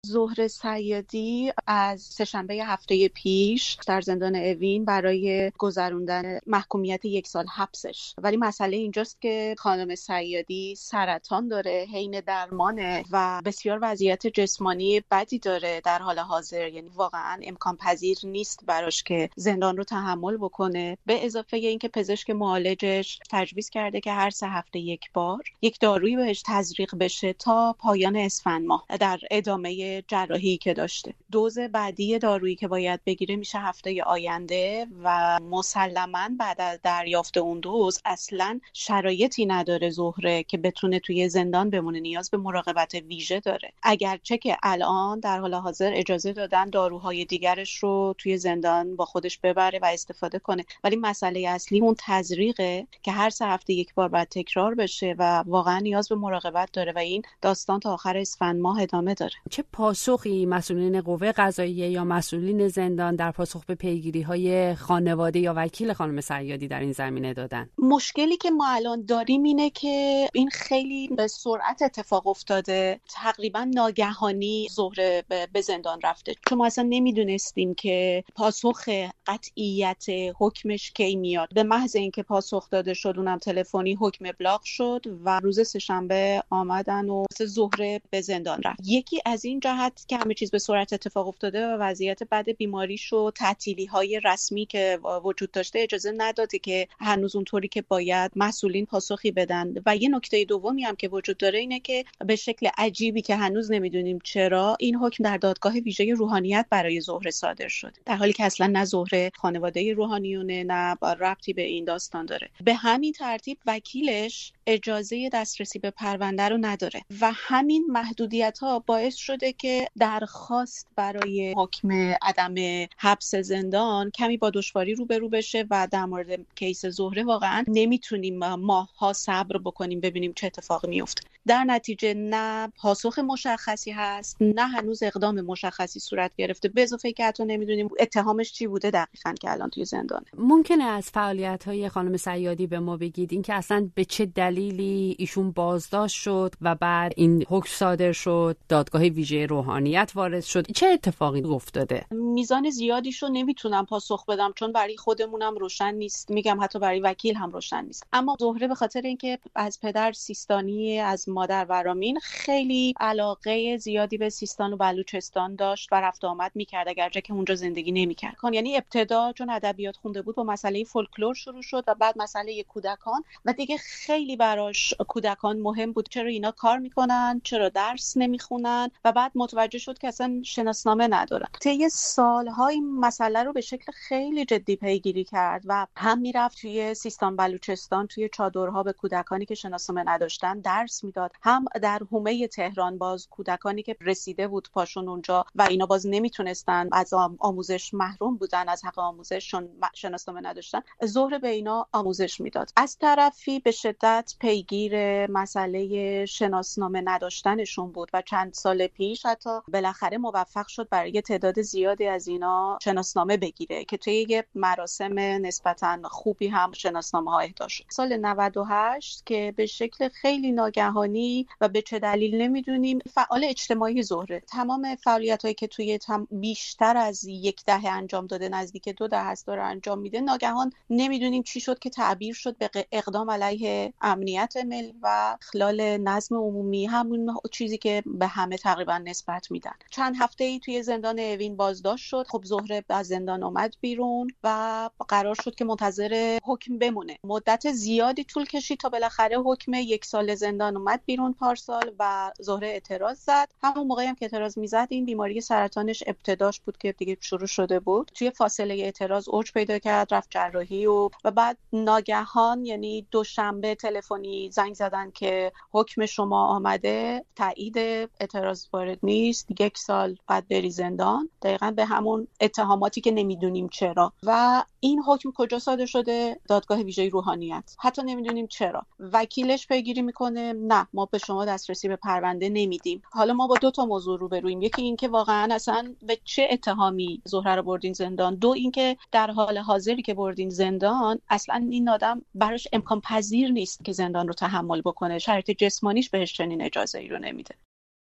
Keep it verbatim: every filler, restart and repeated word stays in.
زهره صیادی از سه‌شنبه هفته پیش در زندان اوین برای گذروندن محکومیت یک سال حبسش، ولی مسئله اینجاست که خانم صیادی سرطان داره، حین درمانه و بسیار وضعیت جسمانی بدی داره در حال حاضر، یعنی واقعا امکان پذیر نیست براش که زندان رو تحمل بکنه. به اضافه اینکه پزشک معالجش تجویز کرده که هر سه هفته یک بار یک دارویی بهش تزریق بشه تا پایان اسفند ماه در ادامه جراحی که داشته. دوز بعدی دارویی که باید بگیره میشه هفته آینده و مسلماً بعد از دریافت اون دوز اصلاً شرایطی نداره زهره که بتونه توی زندان بمونه، نیاز به مراقبت ویژه داره. اگرچه که الان در حال حاضر اجازه دادن داروهای دیگرش رو توی زندان با خودش ببره و استفاده کنه، ولی مسئله اصلی اون تزریقه که هر سه هفته یک بار باید تکرار بشه و واقعا نیاز به مراقبت داره و این داستان تا آخر اسفند ماه ادامه داره. چه پاسخی مسئولین قوه قضاییه یا مسئولین زندان در پاسخ به پیگیری‌های خانواده یا وکیل خانم صیادی در این زمینه دادن؟ مشکلی که ما الان داریم اینه که این خیلی به سرعت اتفاق افتاده، تقریبا ناگهانی زهره به زندان رفته، چون ما اصلا نمیدونستیم که پاسخ قطعیت حکمش کی میاد. به محض اینکه پاسخ داده شد، اونم تلفنی، حکم ابلاغ شد و روز سه‌شنبه آمدن و زهره به زندان رفت. یکی از این جهت که همه چیز به سرعت اتفاق افتاده و وضعیت بد بیماریش و تعطیلی‌های رسمی که وجود داشته اجازه نداده که هنوز اونطوری که باید مسئولین پاسخی بدن. و یه نکته دومی هم که وجود داره اینه که به شکل عجیبی که هنوز نمیدونیم چرا این حکم در دادگاه ویژه روحانیت برای زهره صادر شد، در حالی که اصلا نه زهره خانواده روحانیونه نه ربطی به این داستان داره. به همین ترتیب وکیلش اجازه دسترسی به پرونده رو نداره و همین محدودیت‌ها باعث شده که درخواست برای حکم عدم حبس زندان کمی با دشواری روبرو بشه و در مورد کیس زهره واقعا نمیتونیم ماه‌ها صبر بکنیم ببینیم چه اتفاقی میفته. در نتیجه نه پاسخ مشخصی هست، نه هنوز اقدام مشخصی صورت گرفته، به اضافه که حتی نمیدونیم اتهامش چی بوده دقیقاً که الان توی زندانه. ممکنه از فعالیت‌های خانم صیادی به ما بگید اینکه اصلا به چه دلیلی ایشون بازداشت شد و بعد این حکم صادر شد، دادگاه ویژه روحانیت وارد شد، چه اتفاقی افتاده؟ میزان زیادیشو نمیتونم پاسخ بدم چون برای خودمونم روشن نیست، میگم حتی برای وکیل هم روشن نیست. اما زهره به خاطر اینکه از پدر سیستانی، از مادر ورامین، خیلی علاقه زیادی به سیستان و بلوچستان داشت و رفت آمد میکرد اگرچه که اونجا زندگی نمیکرد. یعنی ابتدا چون ادبیات خونده بود با مسئله فولکلور شروع شد و بعد مسئله کودکان و دیگه خیلی براش کودکان مهم بود، چرا اینا کار میکنن، چرا درس نمیخونن، و بعد متوجه شد که اصلا شناسنامه ندارن. طی سال‌های مسئله رو به شکل خیلی جدی پیگیری کرد و هم میرفت توی سیستان بلوچستان توی چادرها به کودکانی که شناسنامه نداشتن درس میداد، هم در حومه تهران باز کودکانی که رسیده بود پاشون اونجا و اینا باز نمیتونستن از آموزش محروم بودن، از حق آموزش چون شناسنامه نداشتن، زهره به اینا آموزش میداد. از طرفی به شدت پیگیر مسئله شناسنامه نداشتنشون بود و چند سال پیش حتی بالاخره موفق شد برای تعداد زیادی از اینا شناسنامه بگیره که توی یه مراسم نسبتاً خوبی هم شناسنامه ها اهدا شد. سال نود و هشت که به شکل خیلی ناگهانی و به چه دلیل نمیدونیم، فعال اجتماعی زهره تمام فعالیتایی که توی تم بیشتر از یک دهه انجام داده، نزدیک دو دهه است داره انجام میده، ناگهان نمیدونیم چی شد که تعبیر شد به اقدام علیه امنیت ملی و اخلال نظم عمومی، همون چیزی که به همه تقریبا نسبت میدن. چند هفته‌ای توی زندان اوین بازداشت شد. خب زهره از زندان اومد بیرون و قرار شد که منتظر حکم بمونه. مدت زیادی طول کشید تا بالاخره حکم یک سال زندان اومد بیرون پارسال و زهره اعتراض زد. همون موقعی هم که اعتراض میزد این بیماری سرطانش ابتداش بود که دیگه شروع شده بود. توی فاصله اعتراض اوج پیدا کرد، رفت جراحی و و بعد ناگهان، یعنی دوشنبه تلفنی زنگ زدن که حکم شما آمده، تایید اعتراض وارد نیست، یک سال بعد بری زندان. دقیقاً به همون اتهاماتی که نمیدونیم چرا. و این حکم کجا صادر شده؟ دادگاه ویژه روحانیت. حتی نمیدونیم چرا. وکیلش پیگیری میکنه نه ما به شما دسترسی به پرونده نمیدیم. حالا ما با دو تا موضوع روبرویم، یکی این که واقعا اصلا به چه اتهامی زهره رو بردین زندان، دو این که در حال حاضری که بردین زندان اصلا این آدم براش امکان پذیر نیست که زندان رو تحمل بکنه، شرایط جسمانیش بهش چنین اجازه‌ای رو نمیده.